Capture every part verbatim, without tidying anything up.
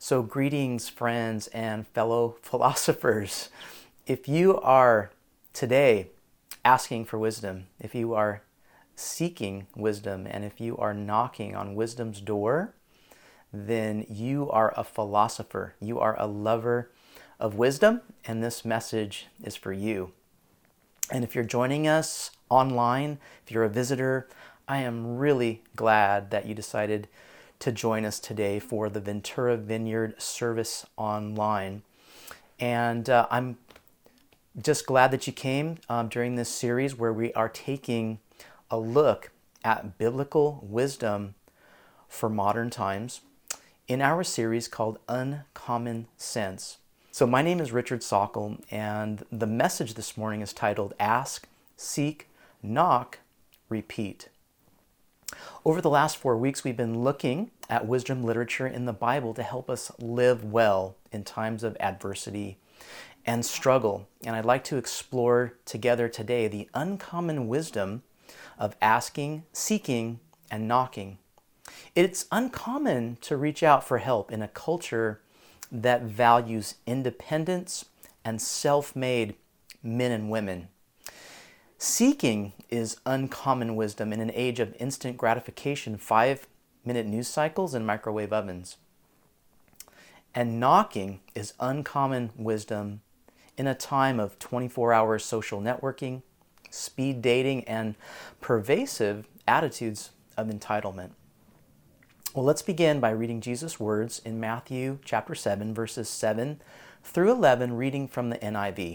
So greetings, friends and fellow philosophers. If you are today asking for wisdom, if you are seeking wisdom, and if you are knocking on wisdom's door, then you are a philosopher. You are a lover of wisdom, and this message is for you. And if you're joining us online, if you're a visitor, I am really glad that you decided to join us today for the Ventura Vineyard service online. And uh, I'm just glad that you came um, during this series where we are taking a look at biblical wisdom for modern times in our series called Uncommon Sense. So my name is Richard Sokol, and the message this morning is titled Ask, Seek, Knock, Repeat. Over the last four weeks, we've been looking at wisdom literature in the Bible to help us live well in times of adversity and struggle. And I'd like to explore together today the uncommon wisdom of asking, seeking, and knocking. It's uncommon to reach out for help in a culture that values independence and self-made men and women. Seeking is uncommon wisdom in an age of instant gratification, five-minute news cycles, and microwave ovens. And knocking is uncommon wisdom in a time of twenty-four hour social networking, speed dating, and pervasive attitudes of entitlement. Well, let's begin by reading Jesus' words in Matthew chapter seven, verses seven through eleven, reading from the N I V.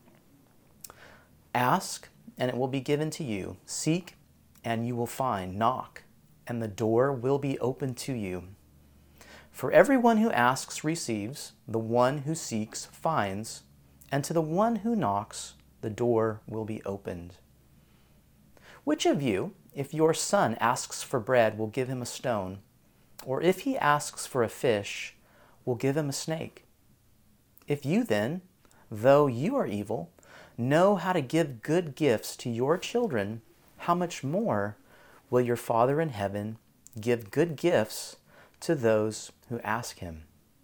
Ask, and it will be given to you. Seek, and you will find. Knock, and the door will be opened to you. For everyone who asks receives, the one who seeks finds, and to the one who knocks, the door will be opened. Which of you, if your son asks for bread, will give him a stone? Or if he asks for a fish, will give him a snake? If you then, though you are evil, know how to give good gifts to your children, how much more will your Father in heaven give good gifts to those who ask him?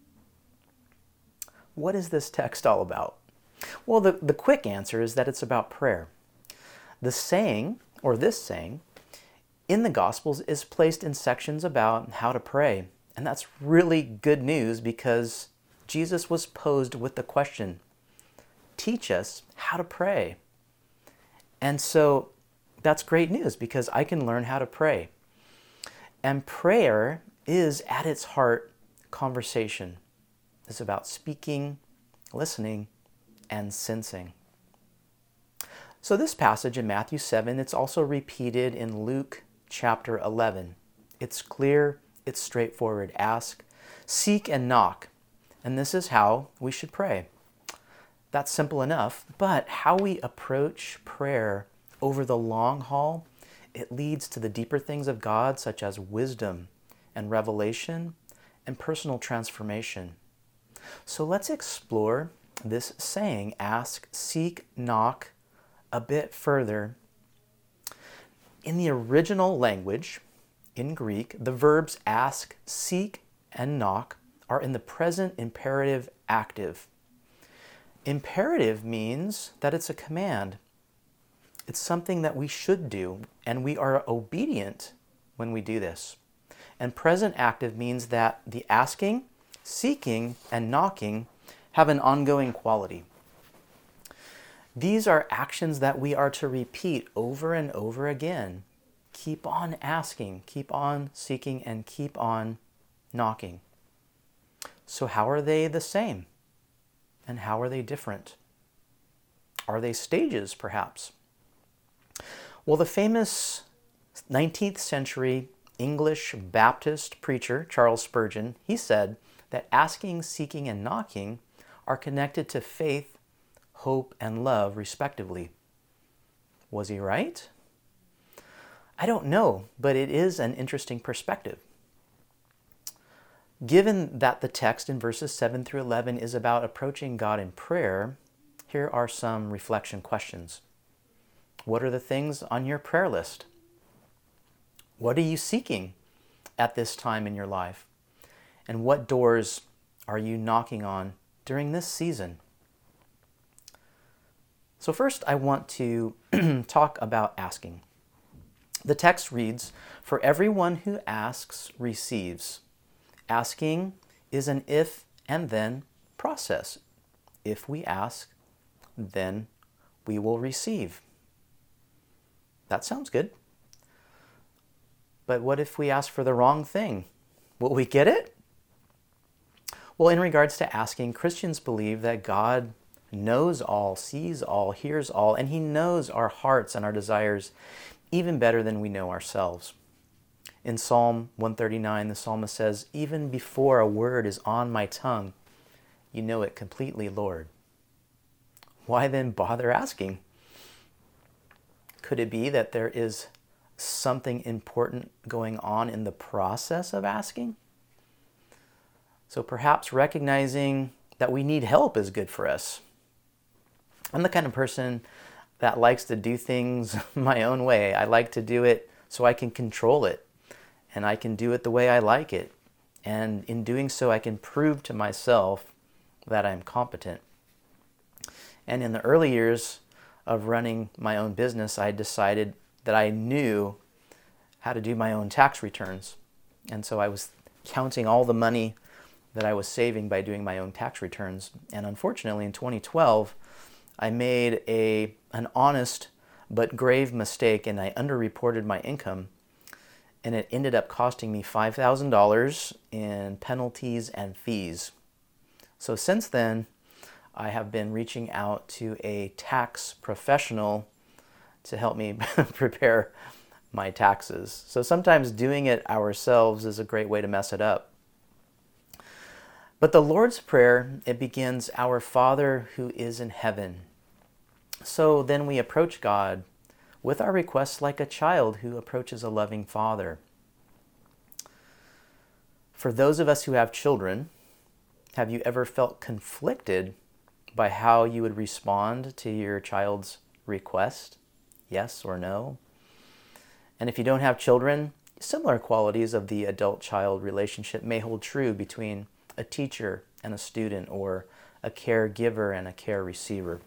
What is this text all about? Well, the, the quick answer is that it's about prayer. The saying, or this saying, in the Gospels is placed in sections about how to pray. And that's really good news because Jesus was posed with the question, teach us how to pray. And so that's great news because I can learn how to pray. And prayer is at its heart conversation. It's about speaking, listening, and sensing. So this passage in Matthew seven, it's also repeated in Luke chapter eleven. It's clear, it's straightforward. Ask, seek, and knock. And this is how we should pray. That's simple enough, but how we approach prayer over the long haul, it leads to the deeper things of God, such as wisdom and revelation and personal transformation. So let's explore this saying, ask, seek, knock, a bit further. In the original language, in Greek, the verbs ask, seek, and knock are in the present imperative active. Imperative means that it's a command. It's something that we should do, and we are obedient when we do this. And present active means that the asking, seeking, and knocking have an ongoing quality. These are actions that we are to repeat over and over again. Keep on asking, keep on seeking, and keep on knocking. So how are they the same? And how are they different? Are they stages, perhaps? Well, the famous nineteenth century English Baptist preacher, Charles Spurgeon, he said that asking, seeking, and knocking are connected to faith, hope, and love, respectively. Was he right? I don't know, but it is an interesting perspective. Given that the text in verses seven through eleven is about approaching God in prayer, here are some reflection questions. What are the things on your prayer list? What are you seeking at this time in your life? And what doors are you knocking on during this season? So first, I want to talk about asking. The text reads, "For everyone who asks receives." Asking is an if and then process. If we ask, then we will receive. That sounds good. But what if we ask for the wrong thing? Will we get it? Well, in regards to asking, Christians believe that God knows all, sees all, hears all, and He knows our hearts and our desires even better than we know ourselves. In Psalm one thirty-nine, the psalmist says, "Even before a word is on my tongue, you know it completely, Lord." Why then bother asking? Could it be that there is something important going on in the process of asking? So perhaps recognizing that we need help is good for us. I'm the kind of person that likes to do things my own way. I like to do it so I can control it, and I can do it the way I like it. And in doing so, I can prove to myself that I'm competent. And in the early years of running my own business, I decided that I knew how to do my own tax returns. And so I was counting all the money that I was saving by doing my own tax returns. And unfortunately, in twenty twelve, I made a an honest but grave mistake, and I underreported my income, and it ended up costing me five thousand dollars in penalties and fees. So since then, I have been reaching out to a tax professional to help me prepare my taxes. So sometimes doing it ourselves is a great way to mess it up. But the Lord's Prayer, it begins, "Our Father who is in heaven." So then we approach God with our requests like a child who approaches a loving father. For those of us who have children, have you ever felt conflicted by how you would respond to your child's request? Yes or no? And if you don't have children, similar qualities of the adult-child relationship may hold true between a teacher and a student, or a caregiver and a care receiver.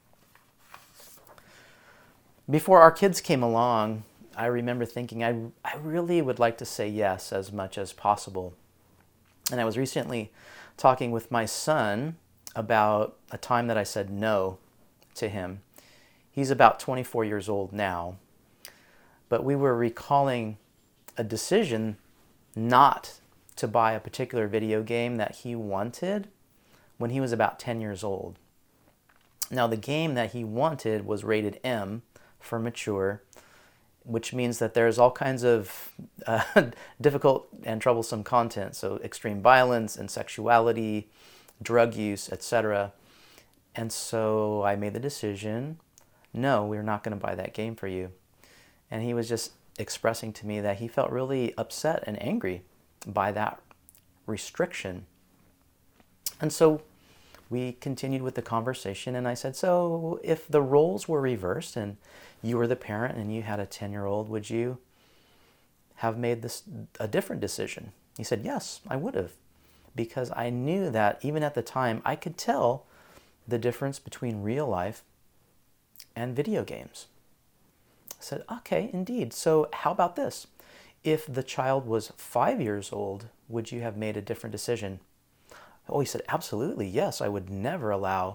Before our kids came along, I remember thinking I, I really would like to say yes as much as possible. And I was recently talking with my son about a time that I said no to him. He's about twenty-four years old now, but we were recalling a decision not to buy a particular video game that he wanted when he was about ten years old. Now, the game that he wanted was rated M for mature, which means that there's all kinds of uh, difficult and troublesome content, so extreme violence and sexuality, drug use, et cetera. And so I made the decision, no, we're not going to buy that game for you. And he was just expressing to me that he felt really upset and angry by that restriction. And so we continued with the conversation, and I said, so if the roles were reversed and you were the parent and you had a ten-year-old, would you have made this a different decision? He said, yes, I would have, because I knew that even at the time I could tell the difference between real life and video games. I said, okay, indeed. So how about this? If the child was five years old, would you have made a different decision? Oh, he said, absolutely, yes. I would never allow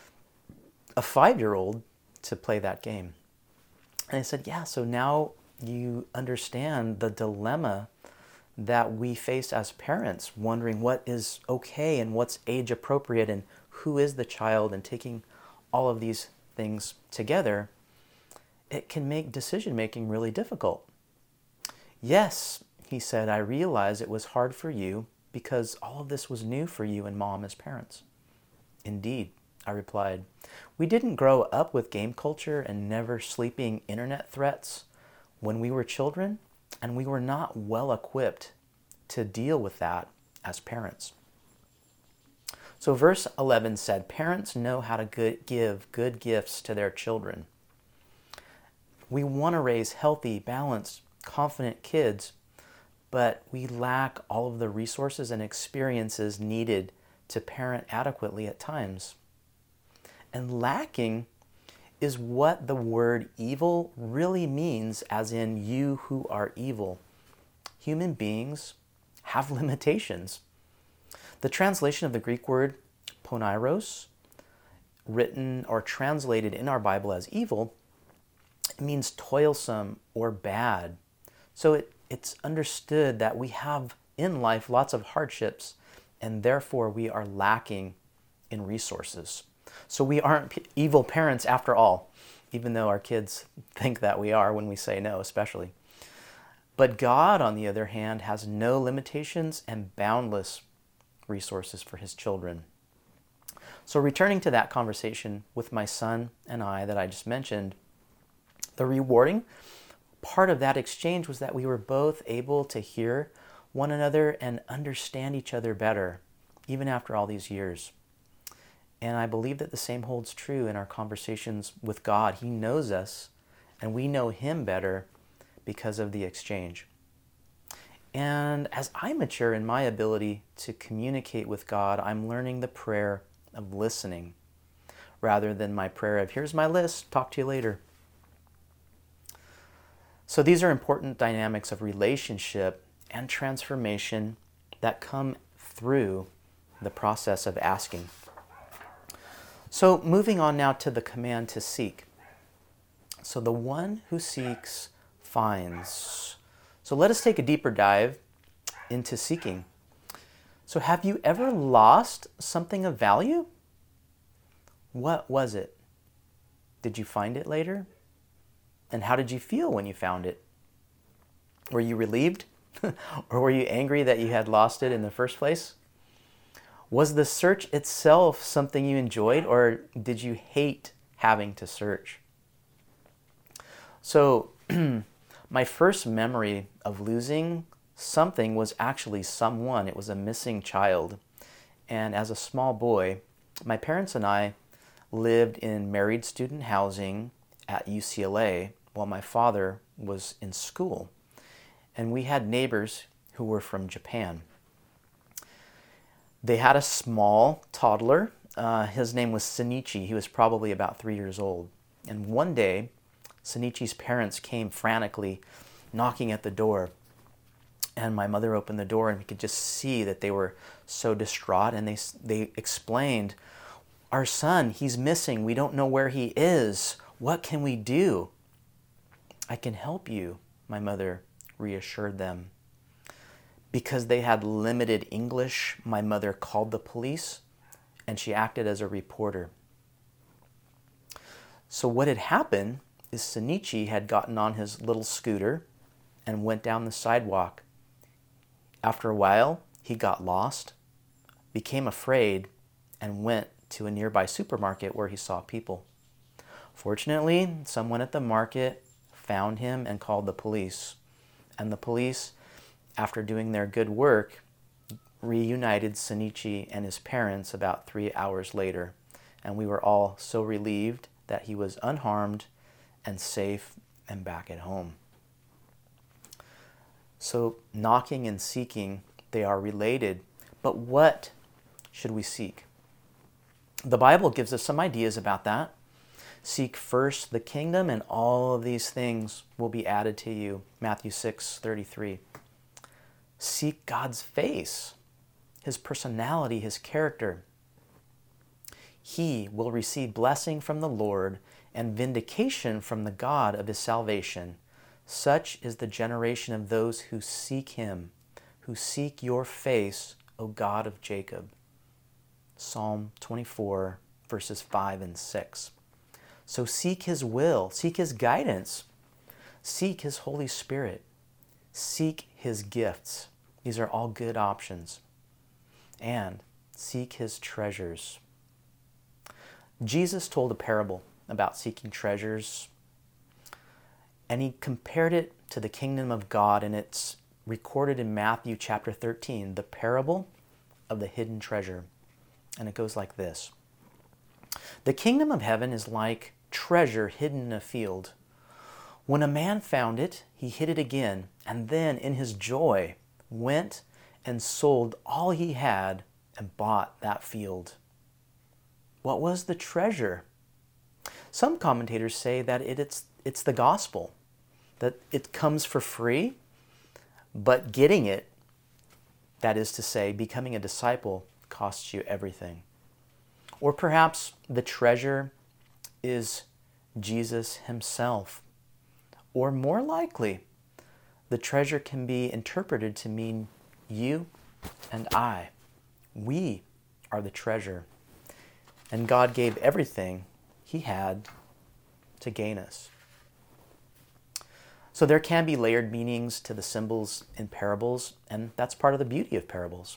a five-year-old to play that game. And I said, yeah, so now you understand the dilemma that we face as parents, wondering what is okay and what's age appropriate and who is the child, and taking all of these things together. It can make decision-making really difficult. Yes, he said, I realize it was hard for you because all of this was new for you and Mom as parents. Indeed, I replied. We didn't grow up with game culture and never sleeping internet threats when we were children, and we were not well equipped to deal with that as parents. So verse eleven said, parents know how to good, give good gifts to their children. We want to raise healthy, balanced, confident kids, but we lack all of the resources and experiences needed to parent adequately at times. And lacking is what the word evil really means, as in you who are evil. Human beings have limitations. The translation of the Greek word poneiros, written or translated in our Bible as evil, it means toilsome or bad. So it, it's understood that we have in life lots of hardships, and therefore we are lacking in resources. So we aren't p- evil parents after all, even though our kids think that we are when we say no, especially. But God, on the other hand, has no limitations and boundless resources for his children. So returning to that conversation with my son and I that I just mentioned, the rewarding part of that exchange was that we were both able to hear one another and understand each other better, even after all these years. And I believe that the same holds true in our conversations with God. He knows us, and we know him better because of the exchange. And as I mature in my ability to communicate with God, I'm learning the prayer of listening rather than my prayer of, here's my list, talk to you later. So these are important dynamics of relationship and transformation that come through the process of asking. So moving on now to the command to seek. So the one who seeks finds. So let us take a deeper dive into seeking. So have you ever lost something of value? What was it? Did you find it later? And how did you feel when you found it? Were you relieved? Or were you angry that you had lost it in the first place? Was the search itself something you enjoyed, or did you hate having to search? So my first memory of losing something was actually someone. It was a missing child. And as a small boy, my parents and I lived in married student housing at U C L A while my father was in school. And we had neighbors who were from Japan. They had a small toddler. Uh, his name was Senichi. He was probably about three years old. And one day, Senichi's parents came frantically knocking at the door. And my mother opened the door, and we could just see that they were so distraught. And they, they explained, our son, he's missing. We don't know where he is. What can we do? I can help you, my mother reassured them. Because they had limited English, my mother called the police, and she acted as a reporter. So what had happened is Senichi had gotten on his little scooter and went down the sidewalk. After a while, he got lost, became afraid, and went to a nearby supermarket where he saw people. Fortunately, someone at the market found him and called the police. And the police, after doing their good work, reunited Senichi and his parents about three hours later. And we were all so relieved that he was unharmed and safe and back at home. So knocking and seeking, they are related. But what should we seek? The Bible gives us some ideas about that. Seek first the kingdom, and all of these things will be added to you. Matthew six thirty-three. Seek God's face, his personality, his character. He will receive blessing from the Lord and vindication from the God of his salvation. Such is the generation of those who seek him, who seek your face, O God of Jacob. Psalm twenty-four, verses five and six. So seek his will, seek his guidance, seek his Holy Spirit, seek his gifts. These are all good options. And seek his treasures. Jesus told a parable about seeking treasures, and he compared it to the kingdom of God, and it's recorded in Matthew chapter thirteen, the parable of the hidden treasure. And it goes like this. The kingdom of heaven is like treasure hidden in a field. When a man found it, he hid it again, and then in his joy went and sold all he had and bought that field. What was the treasure? Some commentators say that it, it's, it's the gospel, that it comes for free, but getting it, that is to say, becoming a disciple, costs you everything. Or perhaps the treasure is Jesus himself. Or more likely, the treasure can be interpreted to mean you and I. We are the treasure. And God gave everything he had to gain us. So there can be layered meanings to the symbols in parables, and that's part of the beauty of parables.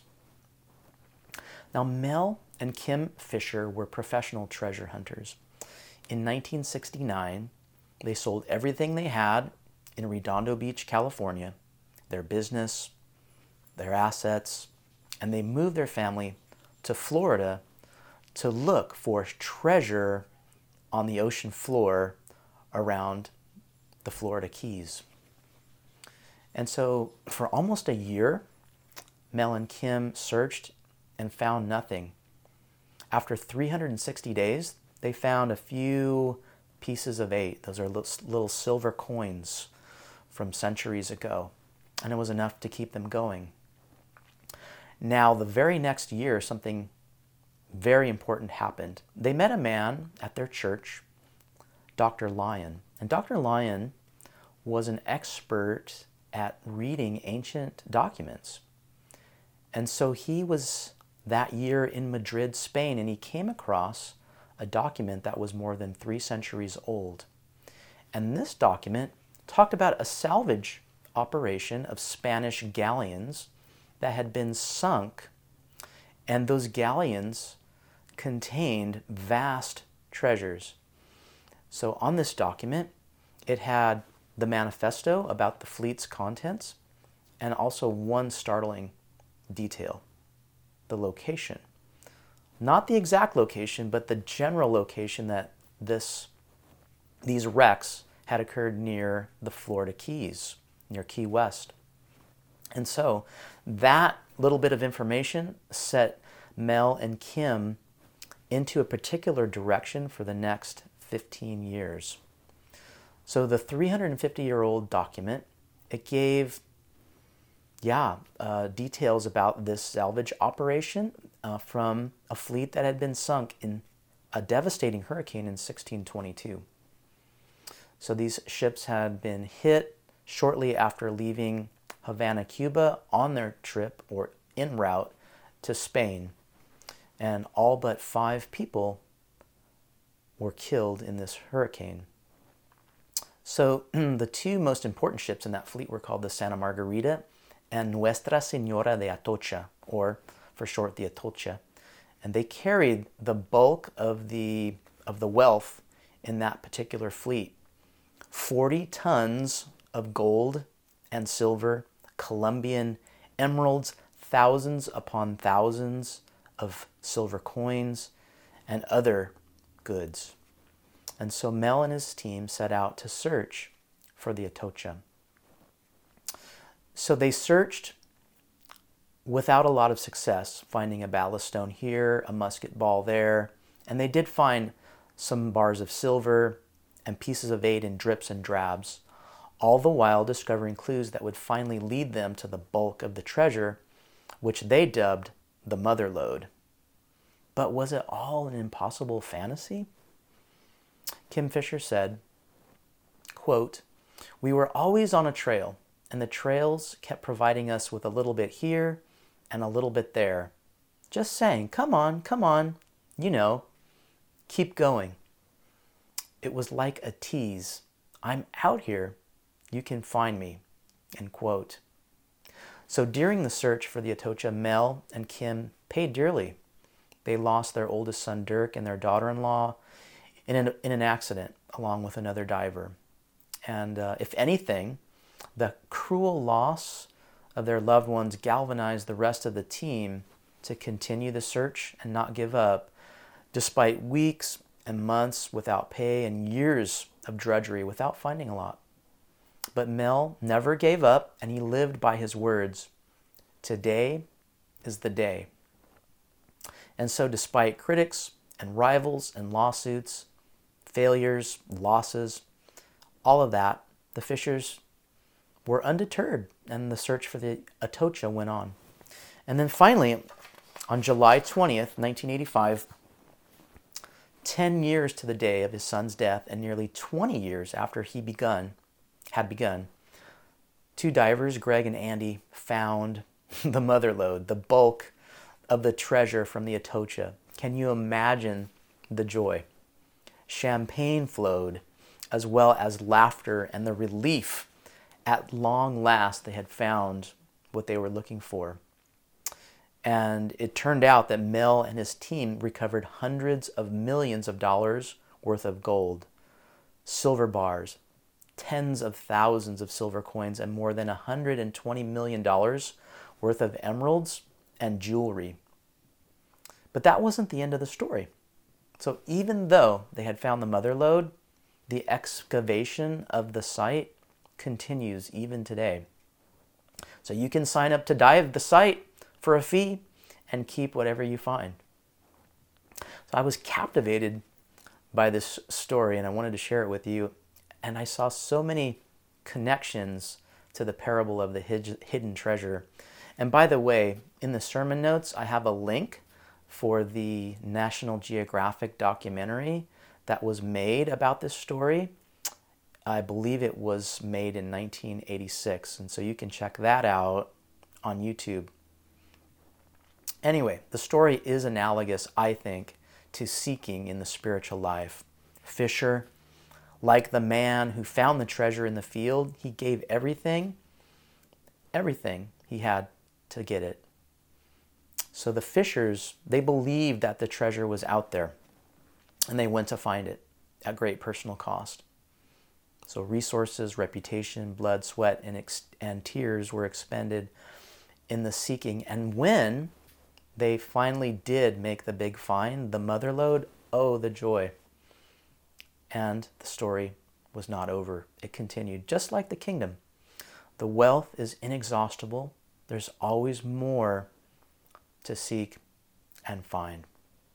Now, Mel and Kim Fisher were professional treasure hunters. In nineteen sixty-nine, they sold everything they had in Redondo Beach, California, their business, their assets, and they moved their family to Florida to look for treasure on the ocean floor around the Florida Keys. And so for almost a year, Mel and Kim searched and found nothing. After three hundred sixty days, they found a few pieces of eight. Those are little silver coins from centuries ago, and it was enough to keep them going. Now, the very next year, something very important happened. They met a man at their church, Doctor Lyon. And Doctor Lyon was an expert at reading ancient documents. And so he was that year in Madrid, Spain, and he came across a document that was more than three centuries old. And this document talked about a salvage operation of Spanish galleons that had been sunk, and those galleons contained vast treasures. So on this document, it had the manifesto about the fleet's contents, and also one startling detail: the location. Not the exact location, but the general location that this these wrecks had occurred near the Florida Keys, near Key West. And so that little bit of information set Mel and Kim into a particular direction for the next fifteen years. So the three hundred fifty-year-old document, it gave, yeah, uh, details about this salvage operation uh, from a fleet that had been sunk in a devastating hurricane in sixteen twenty-two. So these ships had been hit shortly after leaving Havana, Cuba, on their trip or en route to Spain. And all but five people were killed in this hurricane. So the two most important ships in that fleet were called the Santa Margarita and Nuestra Señora de Atocha, or for short, the Atocha. And they carried the bulk of the, of the wealth in that particular fleet. forty tons of gold and silver, Colombian emeralds, thousands upon thousands of silver coins, and other goods. And so Mel and his team set out to search for the Atocha. So they searched without a lot of success, finding a ballast stone here, a musket ball there, and they did find some bars of silver and pieces of eight in drips and drabs, all the while discovering clues that would finally lead them to the bulk of the treasure, which they dubbed the mother lode. But was it all an impossible fantasy? Kim Fisher said, quote, "We were always on a trail, and the trails kept providing us with a little bit here and a little bit there. Just saying, come on, come on, you know, keep going. It was like a tease. I'm out here. You can find me," end quote. So during the search for the Atocha, Mel and Kim paid dearly. They lost their oldest son, Dirk, and their daughter-in-law in an, in an accident, along with another diver. And uh, if anything, the cruel loss of their loved ones galvanized the rest of the team to continue the search and not give up, despite weeks and months without pay and years of drudgery without finding a lot. But Mel never gave up, and he lived by his words. Today is the day. And so despite critics and rivals and lawsuits, failures, losses, all of that, the fishers were undeterred, and the search for the Atocha went on. And then finally, on July twentieth, nineteen eighty-five, ten years to the day of his son's death and nearly twenty years after he begun, had begun, two divers, Greg and Andy, found the mother lode, the bulk of the treasure from the Atocha. Can you imagine the joy? Champagne flowed, as well as laughter and the relief. At long last, they had found what they were looking for. And it turned out that Mel and his team recovered hundreds of millions of dollars worth of gold, silver bars, tens of thousands of silver coins, and more than one hundred twenty million dollars worth of emeralds and jewelry. But that wasn't the end of the story. So even though they had found the mother lode, the excavation of the site continues even today. So you can sign up to dive the site for a fee and keep whatever you find. So I was captivated by this story, and I wanted to share it with you. And I saw so many connections to the parable of the hidden treasure. And by the way, in the sermon notes, I have a link for the National Geographic documentary that was made about this story. I believe it was made in nineteen eighty-six, and so you can check that out on YouTube. Anyway, the story is analogous, I think, to seeking in the spiritual life. Fisher, like the man who found the treasure in the field, he gave everything, everything he had to get it. So the fishers, they believed that the treasure was out there, and they went to find it at great personal cost. So resources, reputation, blood, sweat, and, ex- and tears were expended in the seeking. And when they finally did make the big find, the mother lode, oh, the joy. And the story was not over. It continued, just like the kingdom. The wealth is inexhaustible. There's always more to seek and find.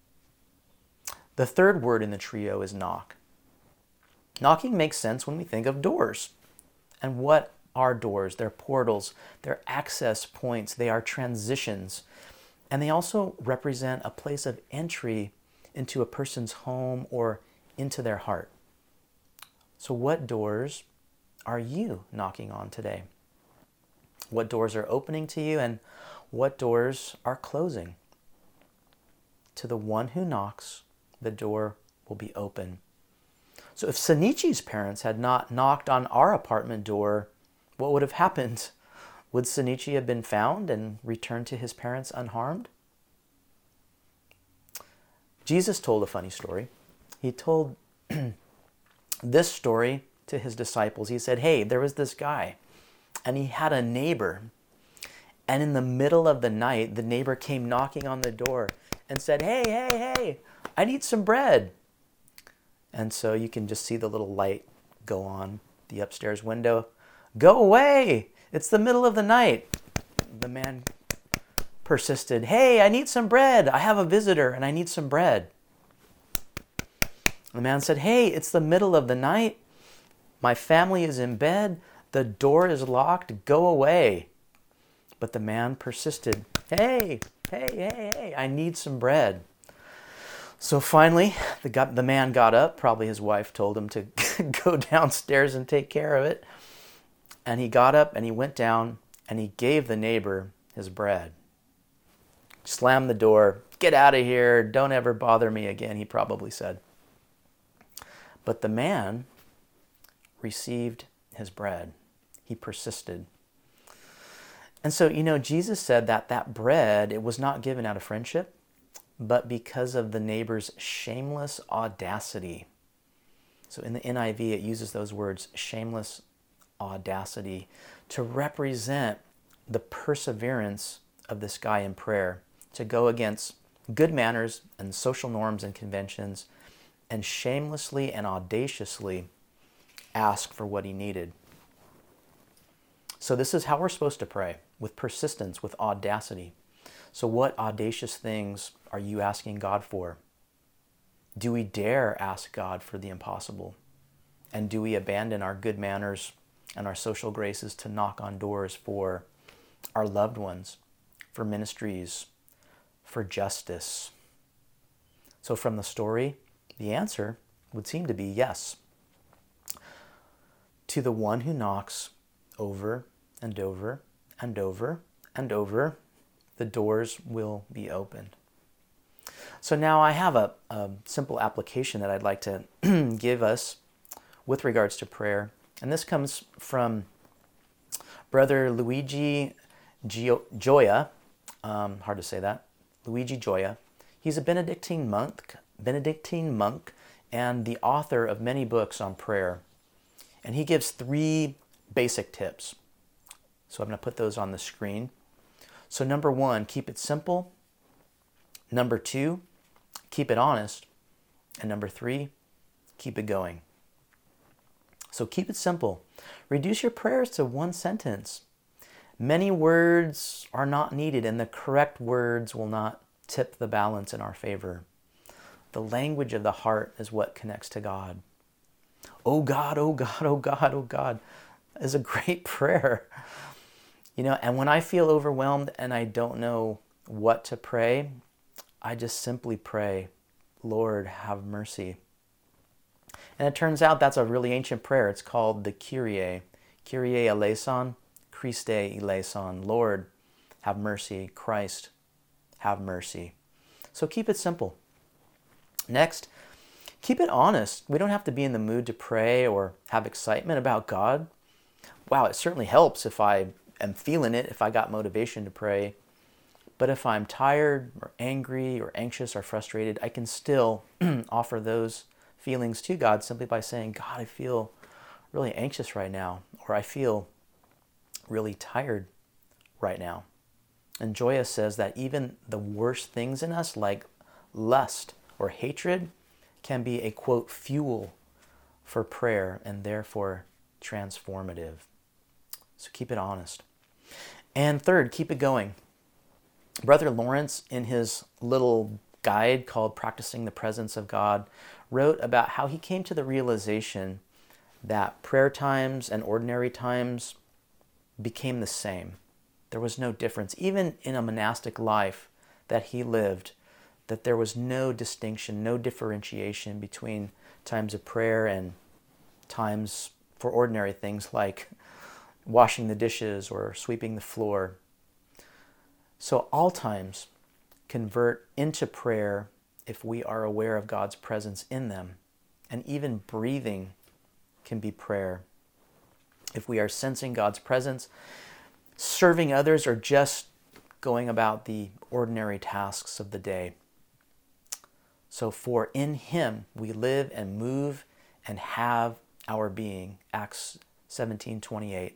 The third word in the trio is knock. Knocking makes sense when we think of doors. And what are doors? They're portals, they're access points, they are transitions. And they also represent a place of entry into a person's home or into their heart. So what doors are you knocking on today? What doors are opening to you, and what doors are closing? To the one who knocks, the door will be open. So if Sanichi's parents had not knocked on our apartment door, what would have happened? Would Sanichi have been found and returned to his parents unharmed? Jesus told a funny story. He told this story to his disciples. He said, hey, there was this guy, and he had a neighbor. And in the middle of the night, the neighbor came knocking on the door and said, hey, hey, hey, I need some bread. And so you can just see the little light go on the upstairs window. Go away! It's the middle of the night. The man persisted. Hey, I need some bread. I have a visitor and I need some bread. The man said, hey, it's the middle of the night. My family is in bed. The door is locked. Go away. But the man persisted. Hey, hey, hey, hey, I need some bread. So finally, the, got, the man got up. Probably his wife told him to go downstairs and take care of it. And he got up and he went down and he gave the neighbor his bread. Slammed the door. Get out of here. Don't ever bother me again, he probably said. But the man received his bread. He persisted. And so, you know, Jesus said that that bread, it was not given out of friendship, but because of the neighbor's shameless audacity. So in the N I V, it uses those words, shameless audacity, to represent the perseverance of this guy in prayer, to go against good manners and social norms and conventions, and shamelessly and audaciously ask for what he needed. So this is how we're supposed to pray, with persistence, with audacity. So what audacious things are you asking God for? Do we dare ask God for the impossible? And do we abandon our good manners and our social graces to knock on doors for our loved ones, for ministries, for justice? So from the story, the answer would seem to be yes. To the one who knocks over and over and over and over, the doors will be opened. So now I have a, a simple application that I'd like to give us with regards to prayer. And this comes from Brother Luigi Gio- Gioia. Um, hard to say that. Luigi Gioia. He's a Benedictine monk, Benedictine monk, and the author of many books on prayer. And he gives three basic tips. So I'm going to put those on the screen. So number one, keep it simple. Number two, keep it honest. And number three, keep it going. So keep it simple. Reduce your prayers to one sentence. Many words are not needed, and the correct words will not tip the balance in our favor. The language of the heart is what connects to God. Oh God, oh God, oh God, oh God is a great prayer. You know, and when I feel overwhelmed and I don't know what to pray, I just simply pray, Lord, have mercy. And it turns out that's a really ancient prayer. It's called the Kyrie. Kyrie eleison, Christe eleison. Lord, have mercy. Christ, have mercy. So keep it simple. Next, keep it honest. We don't have to be in the mood to pray or have excitement about God. Wow, it certainly helps if I am feeling it, if I got motivation to pray. But if I'm tired or angry or anxious or frustrated, I can still offer those feelings to God simply by saying, God, I feel really anxious right now, or I feel really tired right now. And Gioia says that even the worst things in us, like lust or hatred, can be a, quote, fuel for prayer and therefore transformative. So keep it honest. And third, keep it going. Brother Lawrence, in his little guide called Practicing the Presence of God, wrote about how he came to the realization that prayer times and ordinary times became the same. There was no difference. Even in a monastic life that he lived, that there was no distinction, no differentiation between times of prayer and times for ordinary things like washing the dishes or sweeping the floor. So all times convert into prayer if we are aware of God's presence in them. And even breathing can be prayer. If we are sensing God's presence, serving others, or just going about the ordinary tasks of the day. So for in Him we live and move and have our being. Acts seventeen twenty-eight.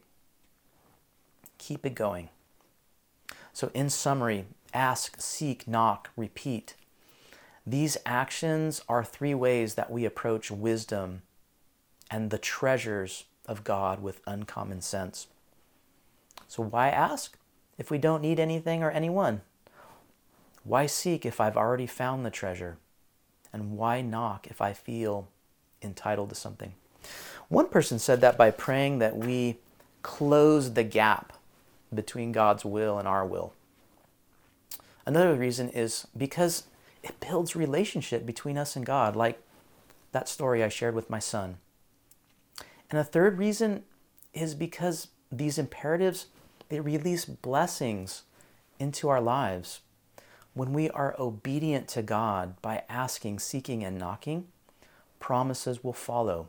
Keep it going. So in summary, ask, seek, knock, repeat. These actions are three ways that we approach wisdom and the treasures of God with uncommon sense. So why ask if we don't need anything or anyone? Why seek if I've already found the treasure? And why knock if I feel entitled to something? One person said that by praying that we close the gap between God's will and our will. Another reason is because it builds relationship between us and God, like that story I shared with my son. And a third reason is because these imperatives, they release blessings into our lives. When we are obedient to God by asking, seeking, and knocking, promises will follow.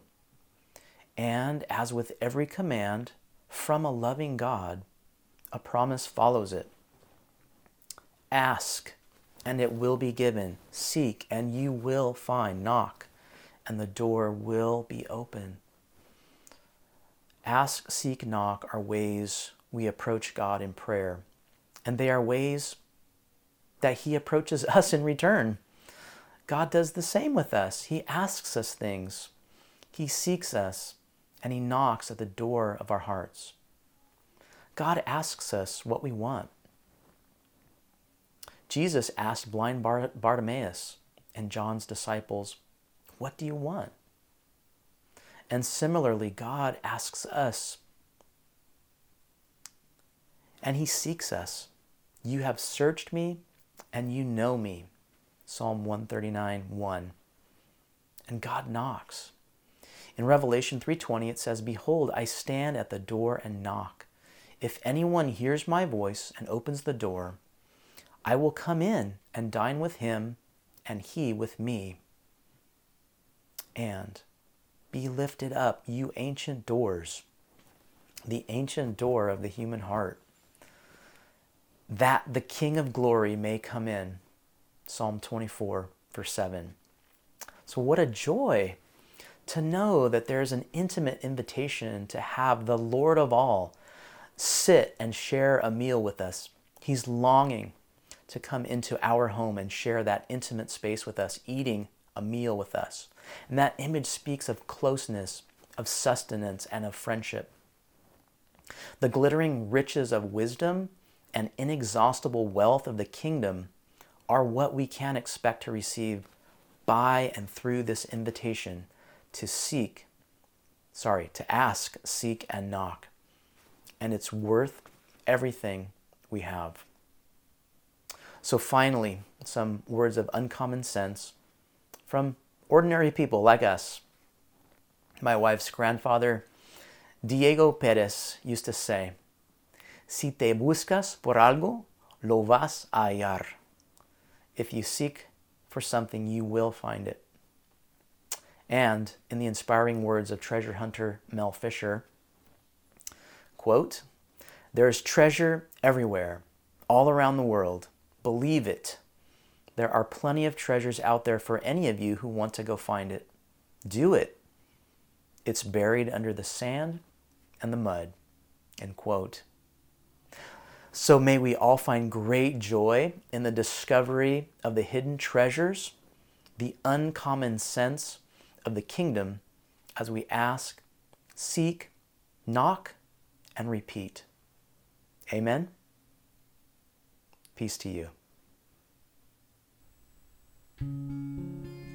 And as with every command from a loving God, a promise follows it. Ask, and it will be given. Seek, and you will find. Knock, and the door will be open. Ask, seek, knock are ways we approach God in prayer. And they are ways that He approaches us in return. God does the same with us. He asks us things. He seeks us, and He knocks at the door of our hearts. God asks us what we want. Jesus asked blind Bar- Bartimaeus and John's disciples, "What do you want?" And similarly, God asks us, and he seeks us. "You have searched me, and you know me." Psalm one thirty-nine, one. And God knocks. In Revelation three twenty, it says, "Behold, I stand at the door and knock. If anyone hears my voice and opens the door, I will come in and dine with him, and he with me. And be lifted up, you ancient doors," the ancient door of the human heart, "that the King of glory may come in." Psalm twenty-four, verse seven. So what a joy to know that there's an intimate invitation to have the Lord of all sit and share a meal with us. He's longing to come into our home and share that intimate space with us, eating a meal with us. And that image speaks of closeness, of sustenance, and of friendship. The glittering riches of wisdom and inexhaustible wealth of the kingdom are what we can expect to receive by and through this invitation to seek, sorry, to ask, seek, and knock. And it's worth everything we have. So finally, some words of uncommon sense from ordinary people like us. My wife's grandfather, Diego Perez, used to say, "Si te buscas por algo, lo vas a hallar." If you seek for something, you will find it. And in the inspiring words of treasure hunter Mel Fisher, quote, "There's treasure everywhere, all around the world. Believe it. There are plenty of treasures out there for any of you who want to go find it. Do it. It's buried under the sand and the mud." End quote. So may we all find great joy in the discovery of the hidden treasures, the uncommon sense of the kingdom, as we ask, seek, knock, and repeat. Amen? Peace to you.